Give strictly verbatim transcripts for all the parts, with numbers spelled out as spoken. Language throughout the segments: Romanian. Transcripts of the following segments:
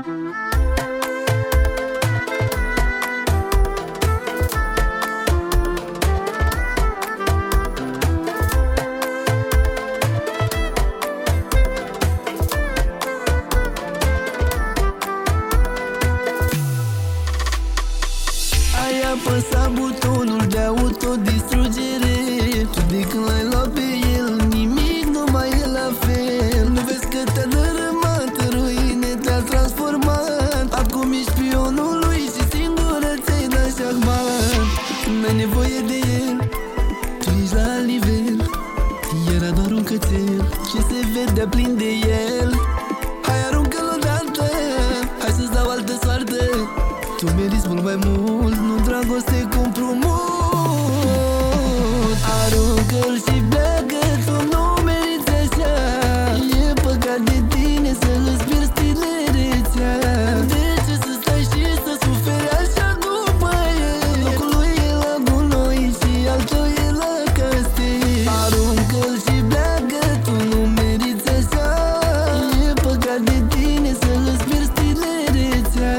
Ai apăsat butonul de autodistrugere. Tu de când l-ai luat pe el, nimic nu mai e la fel. Nu vezi că te-a dărâmat, în ruine te-a transformat. Acum ești pionul lui și singură ți-ai dat șahmat. N-ai nevoie de el, tu ești la alt nivel. Era doar un cățel și se vedea plin de el. Hai, aruncă-l odată, hai să-ți dau altă soartă. Tu meriți mult mai mult, nu dragoste cu împrumut. Aruncă-l și pleacă, tu nu meriți așa. E păcat de tine să îți pierzi tinerețea. De ce să stai și să suferi așa după el? Locul lui e la gunoi și al tău e la castel. Aruncă-l și pleacă, tu nu meriți așa. E păcat de tine să îți pierzi tinerețea.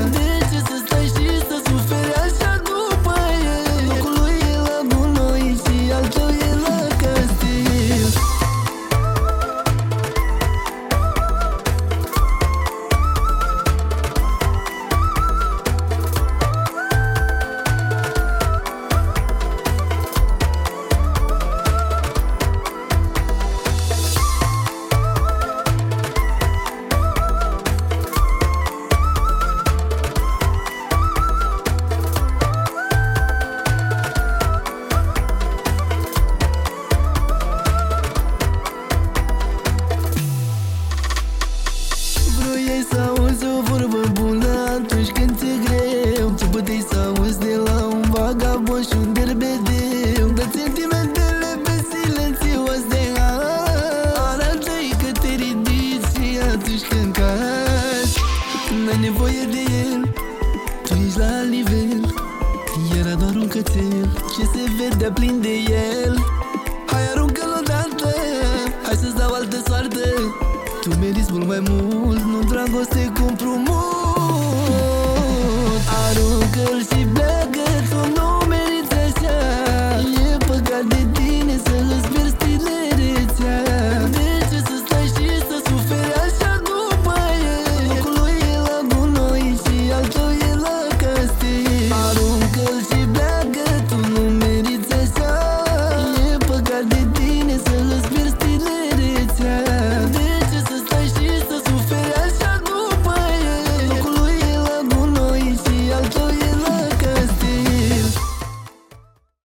Să auzi o vorbă bună atunci când ți-e greu. Ce puteai să auzi de la un vagabond și un derbedeu. Dă sentimentele pe silențios de azi. Arată-i că te ridici și atunci când cazi. N-ai nevoie de el, tu ești la alt nivel. Era doar un cățel și se vedea plin de el. Hai, aruncă-l odată, hai să-ți dau altă soartă. Tu meriți mult mai mult, nu dragoste cu împrumut. Aruncă-l și